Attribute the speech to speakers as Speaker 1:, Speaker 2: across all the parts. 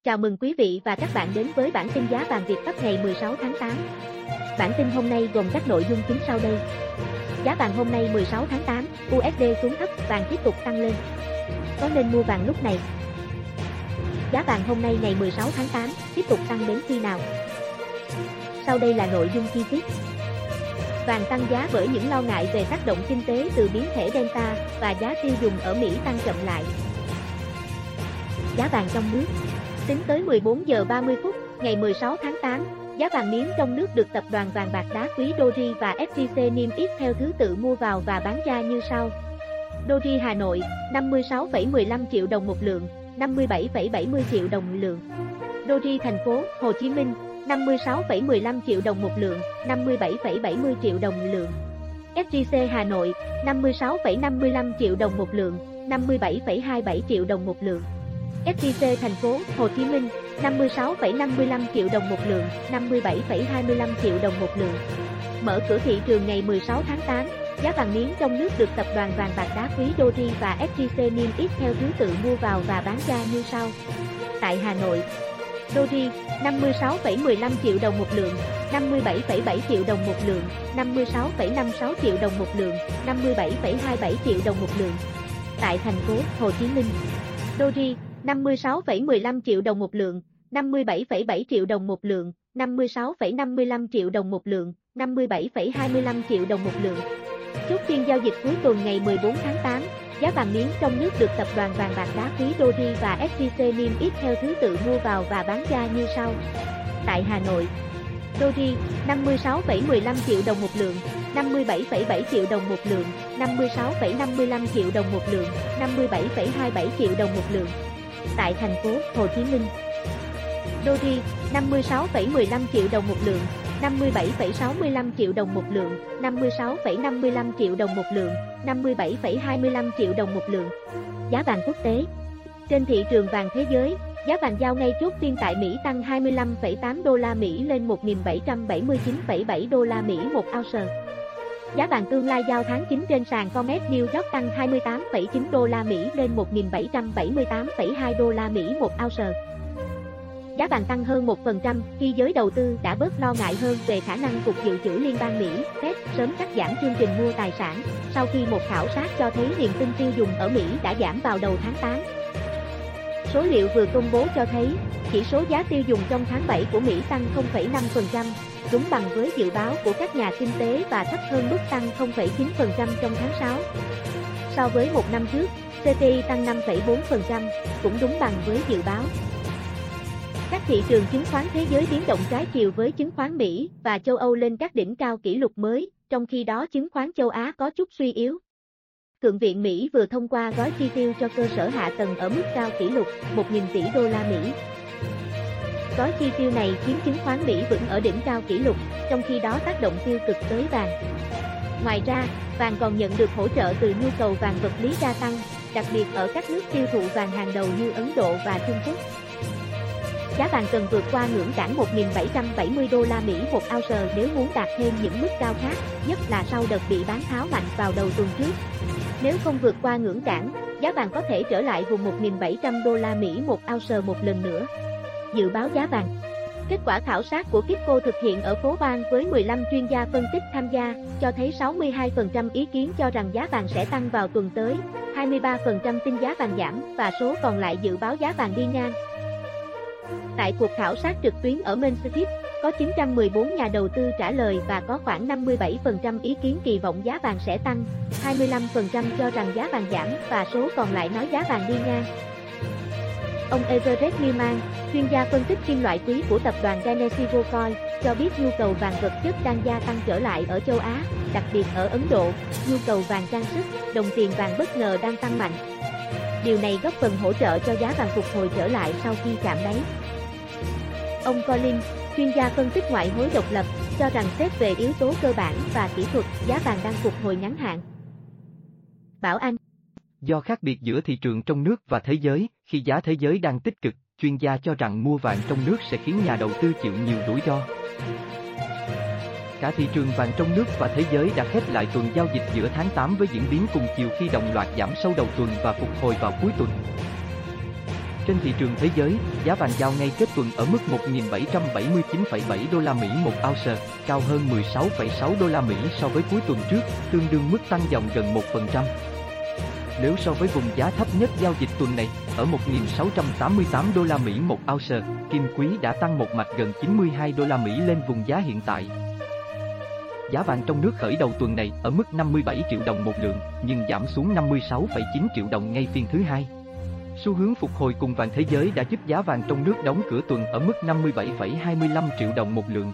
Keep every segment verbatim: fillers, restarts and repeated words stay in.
Speaker 1: Chào mừng quý vị và các bạn đến với bản tin giá vàng Việt Bắc ngày mười sáu tháng tám. Bản tin hôm nay gồm các nội dung chính sau đây. Giá vàng hôm nay mười sáu tháng tám, u ét đê xuống thấp, vàng tiếp tục tăng lên. Có nên mua vàng lúc này? Giá vàng hôm nay ngày mười sáu tháng tám tiếp tục tăng đến khi nào? Sau đây là nội dung chi tiết. Vàng tăng giá bởi những lo ngại về tác động kinh tế từ biến thể Delta và giá tiêu dùng ở Mỹ tăng chậm lại. Giá vàng trong nước. Tính tới mười bốn giờ ba mươi phút ngày mười sáu tháng tám, giá vàng miếng trong nước được tập đoàn vàng bạc đá quý Doji và ép gi xê niêm yết theo thứ tự mua vào và bán ra như sau. Doji Hà Nội năm mươi sáu phẩy mười lăm triệu đồng một lượng, năm mươi bảy phẩy bảy mươi triệu đồng một lượng. Doji thành phố Hồ Chí Minh năm mươi sáu phẩy mười lăm triệu đồng một lượng, năm mươi bảy phẩy bảy mươi triệu đồng một lượng. ép gi xê Hà Nội năm mươi sáu phẩy năm mươi lăm triệu đồng một lượng, năm mươi bảy phẩy hai mươi bảy triệu đồng một lượng. ép gi xê thành phố Hồ Chí Minh năm mươi sáu phẩy năm mươi lăm triệu đồng một lượng, năm mươi bảy phẩy hai mươi lăm triệu đồng một lượng. Mở cửa thị trường ngày mười sáu tháng tám, giá vàng miếng trong nước được tập đoàn vàng bạc đá quý Doji và ép gi xê niêm yết theo thứ tự mua vào và bán ra như sau. Tại Hà Nội, Doji năm mươi sáu phẩy mười lăm triệu đồng một lượng, năm mươi bảy phẩy bảy triệu đồng một lượng, năm mươi sáu phẩy năm mươi sáu triệu đồng một lượng, năm mươi bảy phẩy hai mươi bảy triệu đồng một lượng. Tại thành phố Hồ Chí Minh, Doji năm mươi sáu phẩy mười lăm triệu đồng một lượng, năm mươi bảy phẩy bảy triệu đồng một lượng, năm mươi sáu phẩy năm mươi lăm triệu đồng một lượng, năm mươi bảy phẩy hai mươi lăm triệu đồng một lượng. Chốt phiên giao dịch cuối tuần ngày mười bốn tháng tám, giá vàng miếng trong nước được tập đoàn vàng bạc đá quý Doji và ép gi xê niêm yết theo thứ tự mua vào và bán ra như sau. Tại Hà Nội, Doji năm mươi sáu phẩy mười lăm triệu đồng một lượng, năm mươi bảy phẩy bảy triệu đồng một lượng, năm mươi sáu phẩy năm mươi lăm triệu đồng một lượng, năm mươi bảy phẩy hai mươi bảy triệu đồng một lượng. Tại thành phố Hồ Chí Minh, Doji năm mươi sáu phẩy mười lăm triệu đồng một lượng, năm mươi bảy phẩy sáu mươi lăm triệu đồng một lượng, năm mươi sáu phẩy năm mươi lăm triệu đồng một lượng, năm mươi bảy phẩy hai mươi lăm triệu đồng một lượng. Giá vàng quốc tế. Trên thị trường vàng thế giới, giá vàng giao ngay chốt phiên tại Mỹ tăng hai mươi lăm phẩy tám đô la Mỹ lên một nghìn bảy trăm bảy mươi chín phẩy bảy đô la Mỹ một ounce. Giá vàng tương lai giao tháng chín trên sàn Comex New York tăng hai mươi tám phẩy chín đô la Mỹ lên một nghìn bảy trăm bảy mươi tám phẩy hai đô la Mỹ một ounce. Giá vàng tăng hơn một phần trăm khi giới đầu tư đã bớt lo ngại hơn về khả năng Cục Dự trữ Liên bang Mỹ Fed sớm cắt giảm chương trình mua tài sản, sau khi một khảo sát cho thấy niềm tin tiêu dùng ở Mỹ đã giảm vào đầu tháng tám. Số liệu vừa công bố cho thấy, chỉ số giá tiêu dùng trong tháng bảy của Mỹ tăng không phẩy năm phần trăm, đúng bằng với dự báo của các nhà kinh tế và thấp hơn mức tăng không phẩy chín phần trăm trong tháng sáu. So với một năm trước, xê pê i tăng năm phẩy bốn phần trăm, cũng đúng bằng với dự báo. Các thị trường chứng khoán thế giới biến động trái chiều với chứng khoán Mỹ và châu Âu lên các đỉnh cao kỷ lục mới, trong khi đó chứng khoán châu Á có chút suy yếu. Thượng viện Mỹ vừa thông qua gói chi tiêu cho cơ sở hạ tầng ở mức cao kỷ lục một nghìn tỷ đô la Mỹ. Gói chi tiêu này khiến chứng khoán Mỹ vững ở đỉnh cao kỷ lục, trong khi đó tác động tiêu cực tới vàng. Ngoài ra, vàng còn nhận được hỗ trợ từ nhu cầu vàng vật lý gia tăng, đặc biệt ở các nước tiêu thụ vàng hàng đầu như Ấn Độ và Trung Quốc. Giá vàng cần vượt qua ngưỡng cản một nghìn bảy trăm bảy mươi đô la Mỹ một ounce nếu muốn đạt thêm những mức cao khác, nhất là sau đợt bị bán tháo mạnh vào đầu tuần trước. Nếu không vượt qua ngưỡng cản, giá vàng có thể trở lại vùng một nghìn bảy trăm đô la Mỹ một ounce một lần nữa. Dự báo giá vàng. Kết quả khảo sát của Kitco thực hiện ở phố Wall với mười lăm chuyên gia phân tích tham gia, cho thấy sáu mươi hai phần trăm ý kiến cho rằng giá vàng sẽ tăng vào tuần tới, hai mươi ba phần trăm tin giá vàng giảm và số còn lại dự báo giá vàng đi ngang. Tại cuộc khảo sát trực tuyến ở Main Street, có chín trăm mười bốn nhà đầu tư trả lời và có khoảng năm mươi bảy phần trăm ý kiến kỳ vọng giá vàng sẽ tăng, hai mươi lăm phần trăm cho rằng giá vàng giảm và số còn lại nói giá vàng đi ngang. Ông Everett Newman, chuyên gia phân tích kim loại quý của tập đoàn Genesis Gold, cho biết nhu cầu vàng vật chất đang gia tăng trở lại ở châu Á, đặc biệt ở Ấn Độ, nhu cầu vàng trang sức, đồng tiền vàng bất ngờ đang tăng mạnh. Điều này góp phần hỗ trợ cho giá vàng phục hồi trở lại sau khi chạm đáy. Ông Collins, chuyên gia phân tích ngoại hối độc lập, cho rằng xét về yếu tố cơ bản và kỹ thuật, giá vàng đang phục hồi ngắn hạn. Bảo Anh.
Speaker 2: Do khác biệt giữa thị trường trong nước và thế giới, khi giá thế giới đang tích cực, chuyên gia cho rằng mua vàng trong nước sẽ khiến nhà đầu tư chịu nhiều rủi ro. Cả thị trường vàng trong nước và thế giới đã khép lại tuần giao dịch giữa tháng tám với diễn biến cùng chiều khi đồng loạt giảm sâu đầu tuần và phục hồi vào cuối tuần. Trên thị trường thế giới, giá vàng giao ngay kết tuần ở mức một nghìn bảy trăm bảy mươi chín phẩy bảy đô la Mỹ một ounce, cao hơn mười sáu phẩy sáu đô la Mỹ so với cuối tuần trước, tương đương mức tăng dòng gần một phần trăm. Nếu so với vùng giá thấp nhất giao dịch tuần này, ở một nghìn sáu trăm tám mươi tám đô la Mỹ một ounce, kim quý đã tăng một mạch gần chín mươi hai đô la Mỹ lên vùng giá hiện tại. Giá vàng trong nước khởi đầu tuần này ở mức năm mươi bảy triệu đồng một lượng, nhưng giảm xuống năm mươi sáu phẩy chín triệu đồng ngay phiên thứ hai. Xu hướng phục hồi cùng vàng thế giới đã giúp giá vàng trong nước đóng cửa tuần ở mức năm mươi bảy phẩy hai mươi lăm triệu đồng một lượng.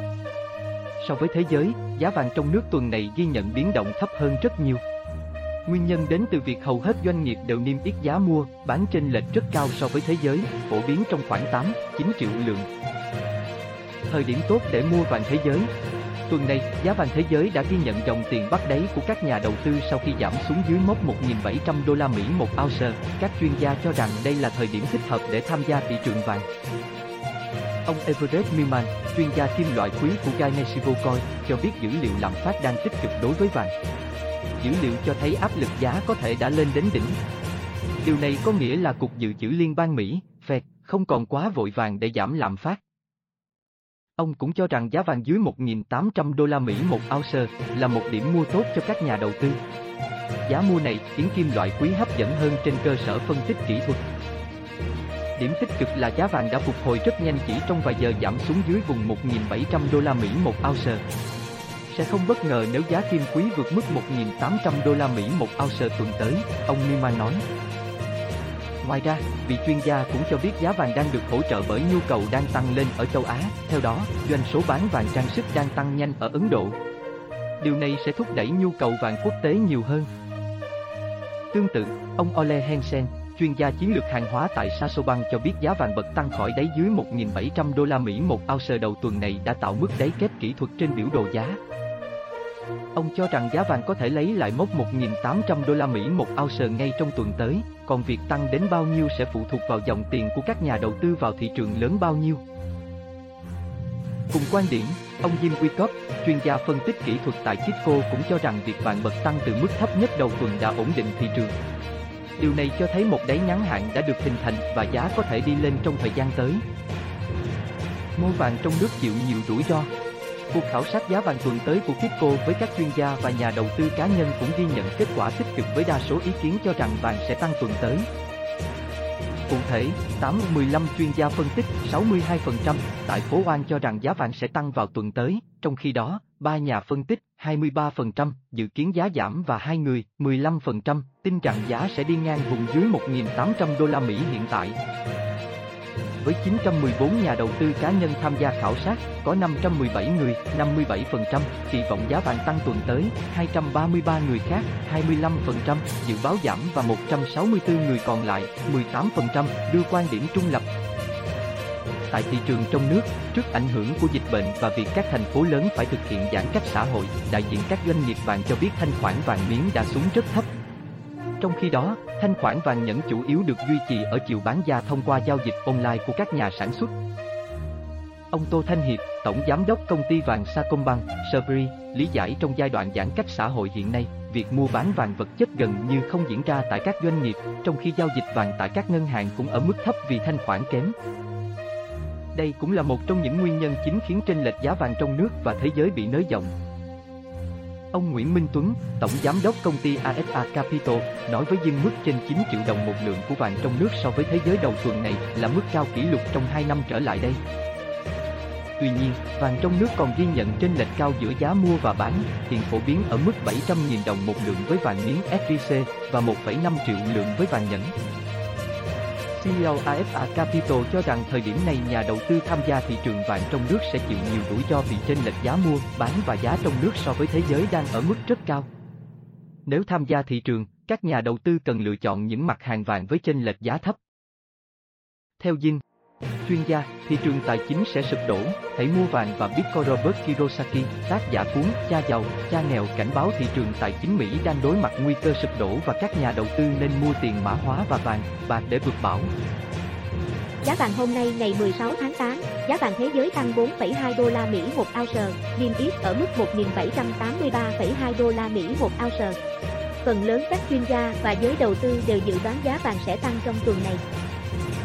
Speaker 2: So với thế giới, giá vàng trong nước tuần này ghi nhận biến động thấp hơn rất nhiều. Nguyên nhân đến từ việc hầu hết doanh nghiệp đều niêm yết giá mua, bán chênh lệch rất cao so với thế giới, phổ biến trong khoảng tám, chín triệu lượng. Thời điểm tốt để mua vàng thế giới. Tuần này, giá vàng thế giới đã ghi nhận dòng tiền bắt đáy của các nhà đầu tư sau khi giảm xuống dưới mốc một nghìn bảy trăm đô la Mỹ một ounce. Các chuyên gia cho rằng đây là thời điểm thích hợp để tham gia thị trường vàng. Ông Everett Millman, chuyên gia kim loại quý của Guinness Coin, cho biết dữ liệu lạm phát đang tích cực đối với vàng. Dữ liệu cho thấy áp lực giá có thể đã lên đến đỉnh. Điều này có nghĩa là Cục Dự trữ Liên bang Mỹ, Fed, không còn quá vội vàng để giảm lạm phát. Ông cũng cho rằng giá vàng dưới một nghìn tám trăm đô la Mỹ một ounce là một điểm mua tốt cho các nhà đầu tư. Giá mua này khiến kim loại quý hấp dẫn hơn trên cơ sở phân tích kỹ thuật. Điểm tích cực là giá vàng đã phục hồi rất nhanh chỉ trong vài giờ giảm xuống dưới vùng một nghìn bảy trăm đô la Mỹ một ounce. Sẽ không bất ngờ nếu giá kim quý vượt mức một nghìn tám trăm đô la Mỹ một ounce tuần tới, ông Millman nói. Ngoài ra, vị chuyên gia cũng cho biết giá vàng đang được hỗ trợ bởi nhu cầu đang tăng lên ở châu Á, theo đó, doanh số bán vàng trang sức đang tăng nhanh ở Ấn Độ. Điều này sẽ thúc đẩy nhu cầu vàng quốc tế nhiều hơn. Tương tự, ông Ole Hansen, chuyên gia chiến lược hàng hóa tại Sasobank cho biết giá vàng bật tăng khỏi đáy dưới một nghìn bảy trăm đô la Mỹ một ounce đầu tuần này đã tạo mức đáy kép kỹ thuật trên biểu đồ giá. Ông cho rằng giá vàng có thể lấy lại mốc một nghìn tám trăm đô la Mỹ một ounce ngay trong tuần tới, còn việc tăng đến bao nhiêu sẽ phụ thuộc vào dòng tiền của các nhà đầu tư vào thị trường lớn bao nhiêu. Cùng quan điểm, ông Jim Wyckoff, chuyên gia phân tích kỹ thuật tại Kitco cũng cho rằng việc vàng bật tăng từ mức thấp nhất đầu tuần đã ổn định thị trường. Điều này cho thấy một đáy ngắn hạn đã được hình thành và giá có thể đi lên trong thời gian tới. Mua vàng trong nước chịu nhiều rủi ro. Cuộc khảo sát giá vàng tuần tới của Kitco với các chuyên gia và nhà đầu tư cá nhân cũng ghi nhận kết quả tích cực với đa số ý kiến cho rằng vàng sẽ tăng tuần tới. Cụ thể, tám trên mười lăm chuyên gia phân tích, sáu mươi hai phần trăm, tại phố Oan cho rằng giá vàng sẽ tăng vào tuần tới, trong khi đó, ba nhà phân tích, hai mươi ba phần trăm, dự kiến giá giảm và hai người, mười lăm phần trăm, tin rằng giá sẽ đi ngang vùng dưới một nghìn tám trăm đô la Mỹ hiện tại. Với chín trăm mười bốn nhà đầu tư cá nhân tham gia khảo sát, có năm trăm mười bảy người, năm mươi bảy phần trăm, kỳ vọng giá vàng tăng tuần tới, hai trăm ba mươi ba người khác, hai mươi lăm phần trăm, dự báo giảm và một trăm sáu mươi tư người còn lại, mười tám phần trăm, đưa quan điểm trung lập. Tại thị trường trong nước, trước ảnh hưởng của dịch bệnh và việc các thành phố lớn phải thực hiện giãn cách xã hội, đại diện các doanh nghiệp vàng cho biết thanh khoản vàng miếng đã xuống rất thấp. Trong khi đó, thanh khoản vàng nhẫn chủ yếu được duy trì ở chiều bán ra thông qua giao dịch online của các nhà sản xuất. Ông Tô Thanh Hiệp, Tổng Giám đốc Công ty vàng Sacombank, Sberry, lý giải trong giai đoạn giãn cách xã hội hiện nay, việc mua bán vàng vật chất gần như không diễn ra tại các doanh nghiệp, trong khi giao dịch vàng tại các ngân hàng cũng ở mức thấp vì thanh khoản kém. Đây cũng là một trong những nguyên nhân chính khiến chênh lệch giá vàng trong nước và thế giới bị nới rộng. Ông Nguyễn Minh Tuấn, Tổng Giám đốc Công ty a ép a Capital, nói với Dinh mức trên chín triệu đồng một lượng của vàng trong nước so với thế giới đầu tuần này là mức cao kỷ lục trong hai năm trở lại đây. Tuy nhiên, vàng trong nước còn ghi nhận chênh lệch cao giữa giá mua và bán, hiện phổ biến ở mức bảy trăm nghìn đồng một lượng với vàng miếng ét gi xê và một phẩy năm triệu lượng với vàng nhẫn. xê e ô a ép a Capital cho rằng thời điểm này nhà đầu tư tham gia thị trường vàng trong nước sẽ chịu nhiều rủi ro vì chênh lệch giá mua, bán và giá trong nước so với thế giới đang ở mức rất cao. Nếu tham gia thị trường, các nhà đầu tư cần lựa chọn những mặt hàng vàng với chênh lệch giá thấp. Theo Jin, chuyên gia, thị trường tài chính sẽ sụp đổ, hãy mua vàng và Bitcoin. Robert Kiyosaki, tác giả cuốn Cha giàu, cha nghèo cảnh báo thị trường tài chính Mỹ đang đối mặt nguy cơ sụp đổ và các nhà đầu tư nên mua tiền mã hóa và vàng, bạc để vượt bão.
Speaker 1: Giá vàng hôm nay ngày mười sáu tháng tám, giá vàng thế giới tăng bốn phẩy hai đô la Mỹ một ounce, niêm yết ở mức một nghìn bảy trăm tám mươi ba phẩy hai đô la Mỹ một ounce. Phần lớn các chuyên gia và giới đầu tư đều dự đoán giá vàng sẽ tăng trong tuần này.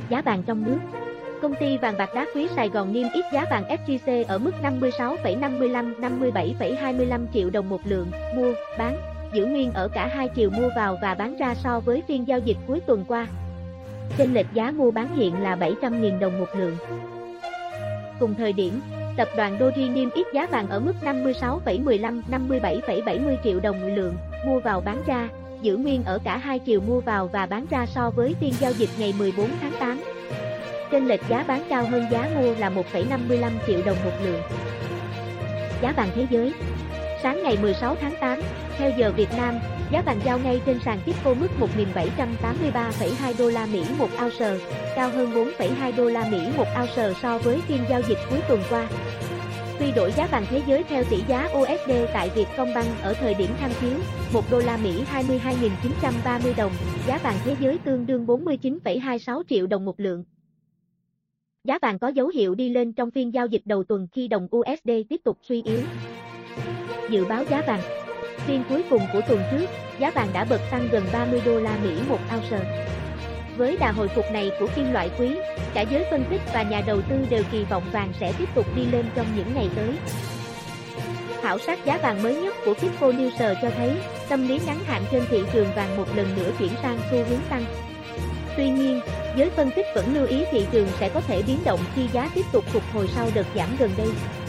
Speaker 1: Giá vàng trong nước. Công ty vàng bạc đá quý Sài Gòn niêm yết giá vàng ét gi xê ở mức năm mươi sáu phẩy năm mươi lăm đến năm mươi bảy phẩy hai mươi lăm triệu đồng một lượng, mua, bán, giữ nguyên ở cả hai chiều mua vào và bán ra so với phiên giao dịch cuối tuần qua. Chênh lệch giá mua bán hiện là bảy trăm nghìn đồng một lượng. Cùng thời điểm, tập đoàn Doji niêm yết giá vàng ở mức năm mươi sáu phẩy mười lăm đến năm mươi bảy phẩy bảy mươi triệu đồng một lượng, mua vào bán ra, giữ nguyên ở cả hai chiều mua vào và bán ra so với phiên giao dịch ngày mười bốn tháng tám. Chênh lệch giá bán cao hơn giá mua là một phẩy năm mươi lăm triệu đồng một lượng. Giá vàng thế giới. Sáng ngày mười sáu tháng tám, theo giờ Việt Nam, giá vàng giao ngay trên sàn Kitco mức một nghìn bảy trăm tám mươi ba phẩy hai đô la Mỹ một ounce, cao hơn bốn phẩy hai đô la Mỹ một ounce so với phiên giao dịch cuối tuần qua. Quy đổi giá vàng thế giới theo tỷ giá u ét đê tại Vietcombank ở thời điểm tham chiếu, một đô la Mỹ hai mươi hai nghìn chín trăm ba mươi đồng, giá vàng thế giới tương đương bốn mươi chín phẩy hai sáu triệu đồng một lượng. Giá vàng có dấu hiệu đi lên trong phiên giao dịch đầu tuần khi đồng u ét đê tiếp tục suy yếu. Dự báo giá vàng. Phiên cuối cùng của tuần trước, giá vàng đã bật tăng gần ba mươi đô la Mỹ một ounce. Với đà hồi phục này của kim loại quý, cả giới phân tích và nhà đầu tư đều kỳ vọng vàng sẽ tiếp tục đi lên trong những ngày tới. Khảo sát giá vàng mới nhất của Kitco News cho thấy, tâm lý ngắn hạn trên thị trường vàng một lần nữa chuyển sang xu hướng tăng. Tuy nhiên, giới phân tích vẫn lưu ý thị trường sẽ có thể biến động khi giá tiếp tục phục hồi sau đợt giảm gần đây.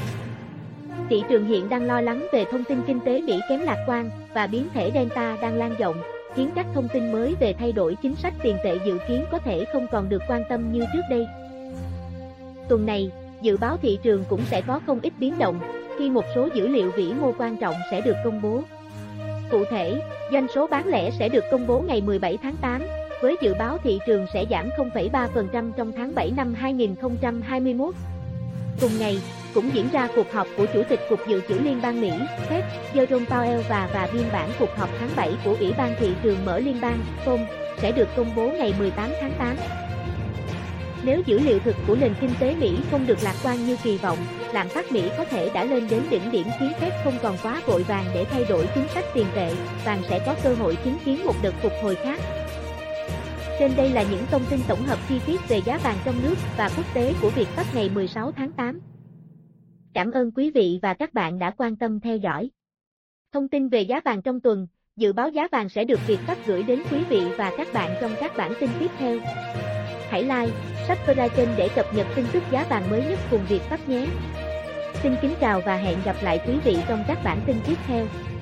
Speaker 1: Thị trường hiện đang lo lắng về thông tin kinh tế Mỹ kém lạc quan và biến thể Delta đang lan rộng, khiến các thông tin mới về thay đổi chính sách tiền tệ dự kiến có thể không còn được quan tâm như trước đây. Tuần này, dự báo thị trường cũng sẽ có không ít biến động, khi một số dữ liệu vĩ mô quan trọng sẽ được công bố. Cụ thể, doanh số bán lẻ sẽ được công bố ngày mười bảy tháng tám, với dự báo thị trường sẽ giảm không phẩy ba phần trăm trong tháng bảy năm hai nghìn không trăm hai mươi mốt. Cùng ngày, cũng diễn ra cuộc họp của Chủ tịch Cục Dự trữ Liên bang Mỹ, Fed, Jerome Powell và và biên bản cuộc họp tháng bảy của Ủy ban Thị trường Mở Liên bang, ép o em, sẽ được công bố ngày mười tám tháng tám. Nếu dữ liệu thực của nền kinh tế Mỹ không được lạc quan như kỳ vọng, lạm phát Mỹ có thể đã lên đến đỉnh điểm khiến Fed không còn quá vội vàng để thay đổi chính sách tiền tệ, vàng sẽ có cơ hội chứng kiến một đợt phục hồi khác. Trên đây là những thông tin tổng hợp chi tiết về giá vàng trong nước và quốc tế của Vietfast ngày mười sáu tháng tám. Cảm ơn quý vị và các bạn đã quan tâm theo dõi. Thông tin về giá vàng trong tuần, dự báo giá vàng sẽ được Vietfast gửi đến quý vị và các bạn trong các bản tin tiếp theo. Hãy like, subscribe kênh để cập nhật tin tức giá vàng mới nhất cùng Vietfast nhé. Xin kính chào và hẹn gặp lại quý vị trong các bản tin tiếp theo.